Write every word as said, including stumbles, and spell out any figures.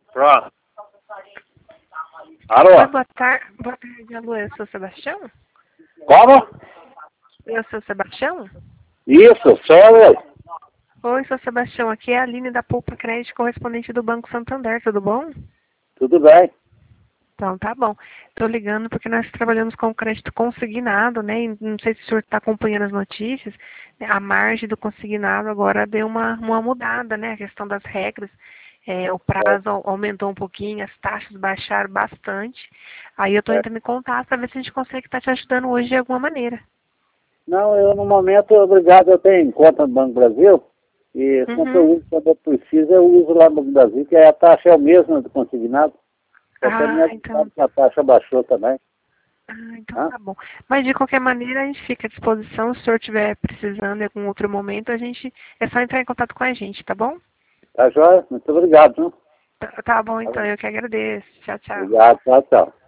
Pronto. Oi, Alô? boa tarde. Boa tarde, alô, é o seu Sebastião? Como? É o seu Sebastião? Isso, sou. Oi, seu Sebastião, aqui é a Aline da Poupa Crédito, correspondente do Banco Santander, tudo bom? Tudo bem. Então, tá bom. Estou ligando porque nós trabalhamos com crédito consignado, né? E não sei se o senhor está acompanhando as notícias. A margem do consignado agora deu uma, uma mudada, né? A questão das regras. É, o prazo au- aumentou um pouquinho, as taxas baixaram bastante. Aí eu estou É. entrando em contato para ver se a gente consegue estar te ajudando hoje de alguma maneira. Não, eu no momento, obrigado, eu tenho conta no Banco Brasil e sempre eu Uhum. uso, quando eu preciso, eu uso lá no Banco Brasil, que a taxa é o mesmo do consignado. Até me Ah, então, avisado que a taxa baixou também. ah, então Tá? tá bom. Mas de qualquer maneira a gente fica à disposição. Se o senhor estiver precisando em algum outro momento, a gente é só entrar em contato com a gente, tá bom? Tá joia? Muito obrigado, viu? Tá, tá bom, então eu que agradeço. Tchau, tchau. Obrigado, tchau, tchau.